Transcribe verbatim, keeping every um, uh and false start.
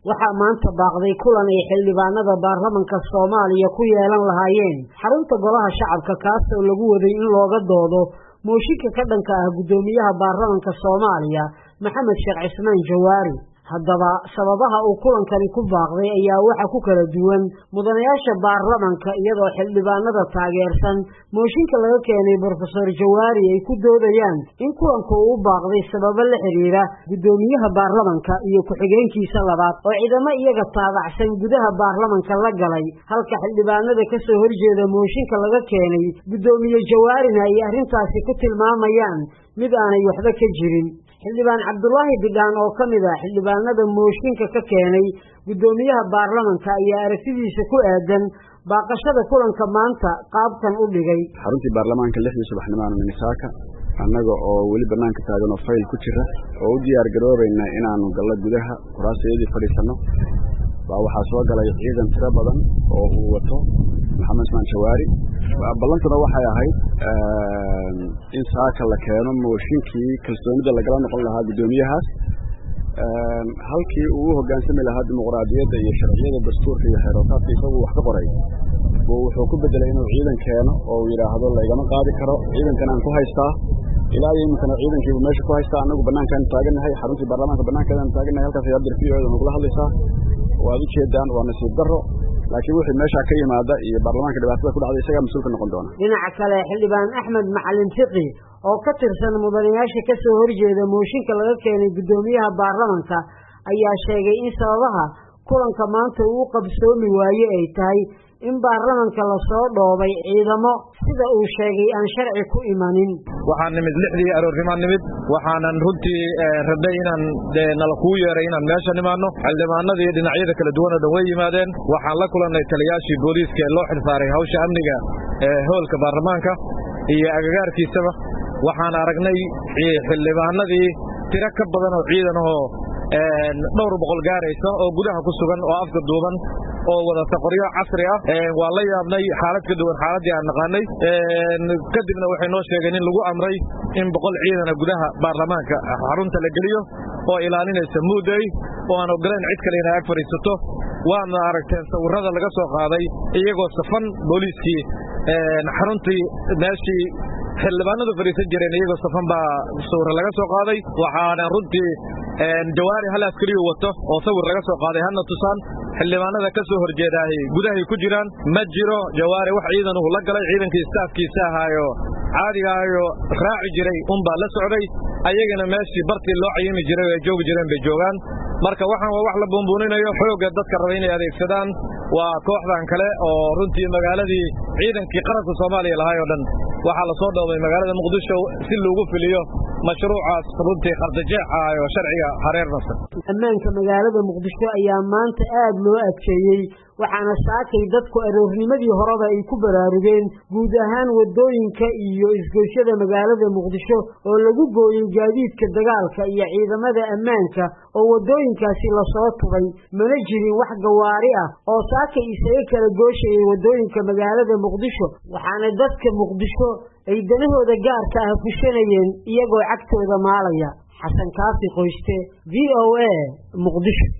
waxaa maanta baaqday kulan ay xildhibaanada baarlamaanka Soomaaliya ku yeelan lahaayeen xarunta golaha shacabka kaas oo lagu waday in looga doodo mooshinka ka dhanka ah gudoomiyaha baarlamaanka Soomaaliya Maxamed Sheekh Cismaan Jawaari. haddaba sababaha uu kulankani ku baaqday ayaa waxa ku kala duwan mudanayaasha baarlamaanka iyadoo xildhibaanada taageersan mooshinka laga keenay Professor Jawaari ay ku doodayaan in kulanku uu baaqday sababo la xiriira gudoomiyaha baarlamaanka iyo ku-xigeenkiisa labaad oo ciidamo iyaga taabacsan gudaha baarlamaanka la galay halka xildhibaanada ka soo horjeeda mooshinka laga keenay gudoomiye Jawaarina ay arrintaasi ku tilmaamayaan mid aanay waxba ka jirin. xildhibaan Cabdullaahi Bidhaan oo kamid ah xildhibaanada mooshinka ka keenay gudoomiyaha baarlamaanka ayaa aragtidiisa ku aadan baaqashada kulanka maanta qaabkan u dhigay. xaruntii baarlamaanka lixdii subaxnimada Minnesota annaga oo wali banaanka taagan oo fayl ku jira oo u diyaar garoobayna inaanu galno gudaha kuraasiyadii fadhiisano baa waxaa soo galay ciidan tiro badan oo uu wato Maxamed Cismaan Jawaari. ballantuna waxay ahayd in saaka la keeno mooshinkii kalsoonida lagala noqon lahaa gudoomiyahaas halkii uu u hoggaansami lahaa dimuqraadiyadda iyo sharciyada dastuurka iyo xeerootaadka isagu wax ka qoray wuxuu ku bedelay inuu ciidan keeno oo uu yidhaahdo laygama qaadi karo ciidankan aan ku haystaa ilaa iyo iminkana ciidankiibu meesha ku haystaa annagu bannaankaan taagannahay xaruntii baarlamaanka bannaankeedaan taagannahay halkaas ay abdir v o da nagula hadlaysaa waad u jeedaan waa nasiib darro laakiin wixii meesha ka yimaada iyo baarlamaanka dhibaatada ku dhacday isaga mas'uul ka noqon doona. dhinaca kale xildhibaan Axmed Macalin Fiqi oo ka tirsan mudanayaasha ka soo horjeeda mooshinka laga keenay gudoomiyaha baarlamaanka ayaa sheegay in sababaha kulanka maanta uu qabsoomi waaye ay tahay in baarlamaanka la soo dhoobay ciidamo sida uu sheegay aan sharci ku imanin. waxaan nimid lixdii aroornimo nimid waxaanan runtii rabay inaan nala ku yeeray inaan meesha nimaano xildhibaanadii dhinacyada kala duwan oo dhan way yimaadeen waxaan la kulannay taliyaashii booliiska ee loo xilsaaray hawsha amniga ee hoolka baarlamaanka iyo agagaarkiisaba waxaan aragnay xildhibaanadii tiro ka badan oo ciidan oo dhowr boqol gaaraysa oo gudaha ku sugan oo afka duuban oo wadata qoryo casri ah waa la yaabnay xaalad ka duwan xaaladii aan naqaanay kadibna waxay noo sheegeen in lagu amray in boqol ciidana gudaha baarlamaanka xarunta la geliyo oo ilaalinaysa mudday oo aan ogolayn cid kale inay ag fadhiisato waana aragteen sawirada laga soo qaaday iyagoo safan booliiskii xaruntii meeshii xildhibaanadu fadhiisan jireen iyagoo safan baa sawir laga soo qaaday waxaana runtii Jawaari hal askari wato oo sawir laga soo qaaday hana tusaan xildhibaanada ka soo horjeeday gudaha ku jiraan ma jiro Jawaari wax ciidan uu la galay ciidankii staafkiisa ahaayo caadiga ayo raaci jiray un baa la socday ayagana meeshii bartii loo cayimi jiray ay joogi jireen bay joogaan marka waxaan waa wax la boonbooninayo xooga dadka raba inay adeegsadaan waa kooxdan kale oo runtii magaaladii ciidankii qaranka Soomaaliya lahaay oo dhan waxa la soo dhoobay magaalada Muqdisho si loogu filiyo mashruucaas runtii qardajeeca iyo sharciga hareer nasr. ammaanka magaalada Muqdisho ayaa maanta aad loo adkeeyay waxaana saakay dadku aroornimadii horeba ay ku baraarugeen guud ahaan wadooyinka iyo isgoysyada magaalada Muqdisho oo lagu gooyay gaadiidka dagaalka iyo ciidamada ammaanka oo wadooyinkaasi la soo tubay mana jirin wax gawaari ah oo saakay isaga kala gooshayay wadooyinka magaalada Muqdisho waxaana dadka Muqdisho ay danahooda gaarka ah ku shanayeen iyagoo cagtooda maalaya. xasan kaafi qoyste v o a Muqdisho.